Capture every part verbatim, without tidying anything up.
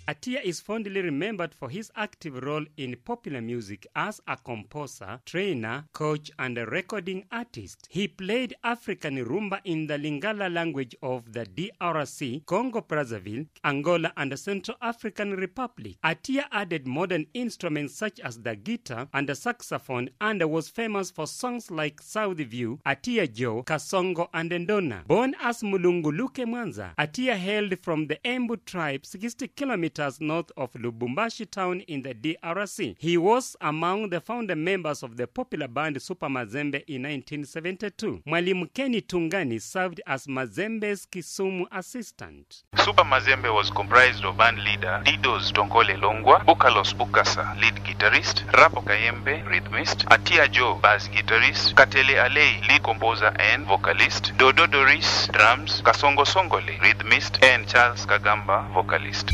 Attia is fondly remembered for his active role in popular music as a composer, trainer, coach, and a recording artist. He played African rumba in the Lingala language of the D R C, Congo-Brazzaville, Angola, and the Central African Republic. Attia added modern instruments such as the guitar and the saxophone and was famous for songs like South View, Attia Joe, Kasongo, and Ndona. Born as Mulunguluke Mwanza, Attia hailed from the Embu tribe sixty kilometers north of Lubumbashi town in the D R C. He was among the founder members of the popular band Super Mazembe in nineteen seventy-two. Mwalimu Kenny Tungani served as Mazembe's Kisumu assistant. Super Mazembe was comprised of band leader Didos Tonkole Longwa, Bukalos Bukasa, lead guitarist, Rapo Kayembe, rhythmist, Attia Joe, bass guitarist, Katele Alei, lead composer and vocalist, Dodo Doris, drums, Kasongo Songole, rhythmist, and Charles Kagamba, vocalist.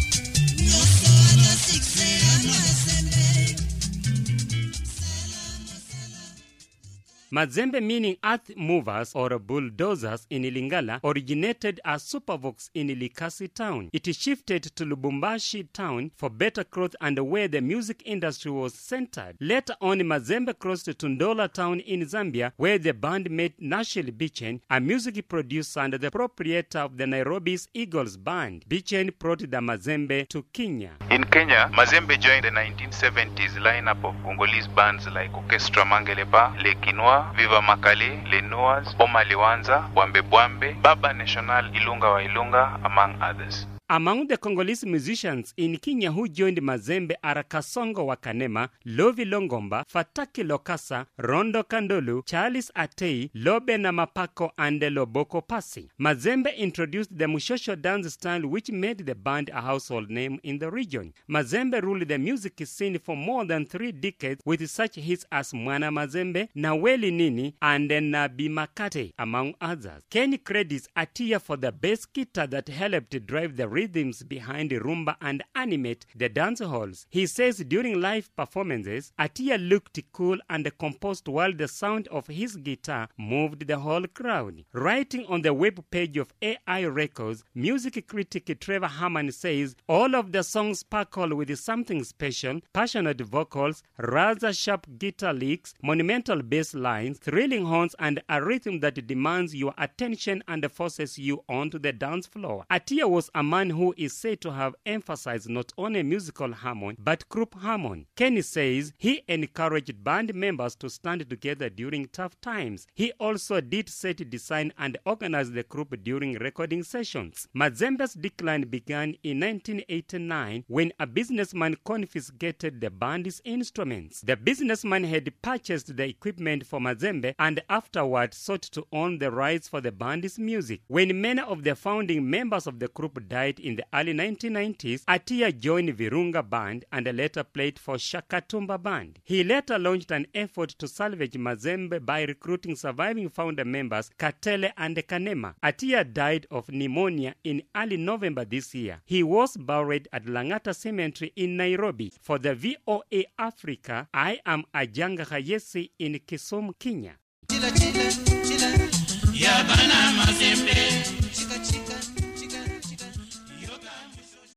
Mazembe, meaning earth movers or bulldozers in Lingala, originated as Supervox in Likasi town. It shifted to Lubumbashi town for better growth and where the music industry was centered. Later on, Mazembe crossed to Ndola town in Zambia, where the band met Nashil Bichen, a music producer and the proprietor of the Nairobi's Eagles band. Bichen brought the Mazembe to Kenya. In Kenya, Mazembe joined the nineteen seventies lineup of Congolese bands like Orchestra Mangelepa, Le Quinoa, Viva Makale, Le Noas, Oma Liwanza, Bwambe Bwambe, Baba National, Ilunga wa Ilunga, among others. Among the Congolese musicians in Kenya who joined Mazembe are Kasongo wa Kanema, Lovi Longomba, Fataki Lokasa, Rondo Kandolu, Charles Atei, Lobe na Mapako, and Loboko Pasi. Mazembe introduced the Mushosho dance style, which made the band a household name in the region. Mazembe ruled the music scene for more than three decades with such hits as Mwana Mazembe, Naweli Nini, and Nabi Makate, among others. Kenny credits Attia for the bass guitar that helped drive the rhythms behind the rumba and animate the dance halls. He says during live performances, Attia looked cool and composed while the sound of his guitar moved the whole crowd. Writing on the web page of A I Records, music critic Trevor Harman says all of the songs sparkle with something special, passionate vocals, rather sharp guitar licks, monumental bass lines, thrilling horns, and a rhythm that demands your attention and forces you onto the dance floor. Attia was a man who is said to have emphasized not only musical harmony but group harmony. Kenny says he encouraged band members to stand together during tough times. He also did set design and organized the group during recording sessions. Mazembe's decline began in nineteen eighty-nine when a businessman confiscated the band's instruments. The businessman had purchased the equipment for Mazembe and afterward sought to own the rights for the band's music. When many of the founding members of the group died in the early nineteen nineties, Attia joined Virunga Band and later played for Shakatumba Band. He later launched an effort to salvage Mazembe by recruiting surviving founder members Katele and Kanema. Attia died of pneumonia in early November this year. He was buried at Langata Cemetery in Nairobi. For the V O A Africa, I am Ajanga Hayesi in Kisumu, Kenya. Chila, chila, chila. Ya bana Mazembe.